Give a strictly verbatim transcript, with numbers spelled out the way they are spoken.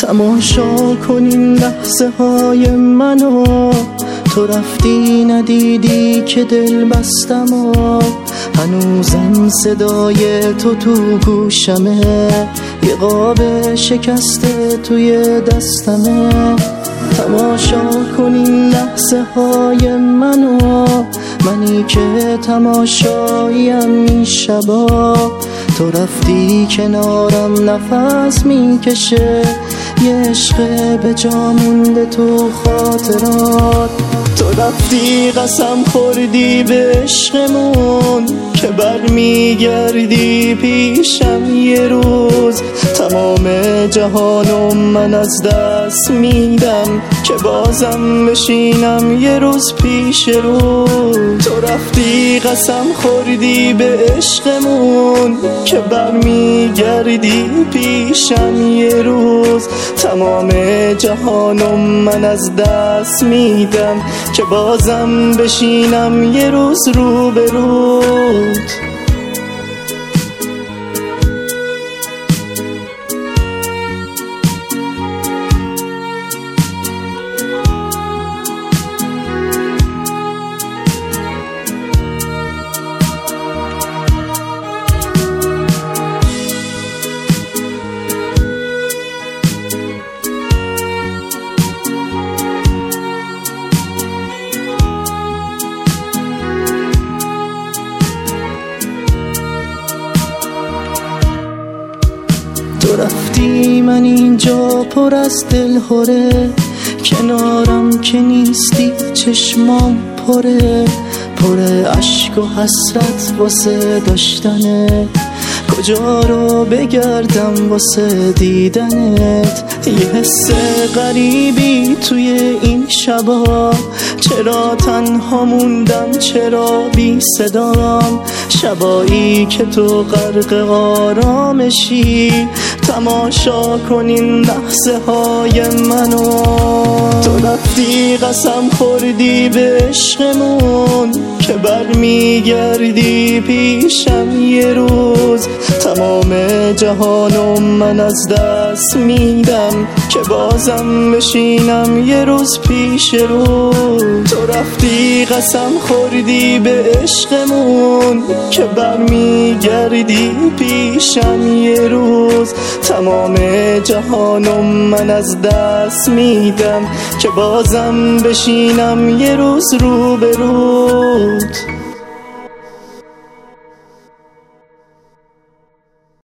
تماشا کنین لحظه های منو، تو رفتی ندیدی که دل بستم و هنوزم صدای تو تو گوشمه، یه قاب شکسته توی دستمه. تماشا کنین لحظه های منو، منی که تماشاییم این شبا، تو رفتی کنارم نفس میکشه، یه عشق به جا مونده تو خاطرات. تو رفتی قسم خوردی به عشقمون که برمیگردی پیشم یه روز، تمام جهانم من از دست میدم که بازم بشینم یه روز پیش رو. تو رفتی قسم خوردی به عشقمون که برمیگردی پیشم یه روز، تمام جهانم من از دست میدم که بازم بشینم یه روز رو به رود. تو رفتی من اینجا پر از دل خوره، کنارم که نیستی چشمام پره، پر عشق و حسرت واسه داشتنت، کجا رو بگردم واسه دیدنت. یه حس غریبی توی این شبا، چرا تنها موندم چرا بی صدام، شبایی که تو غرق آرامشی، تماشا کنین لحظه های منو. تو رفتی قسم خوردی به عشقمون که برمیگردی پیشم یه روز، تمام جهانم من از دست میدم که بازم بشینم یه روز پیش رو. تو رفتی قسم خوردی به عشقمون که برمیگردی پیشم یه روز، تمام جهانم من از دست میدم که بازم بشینم یه روز رو به رود.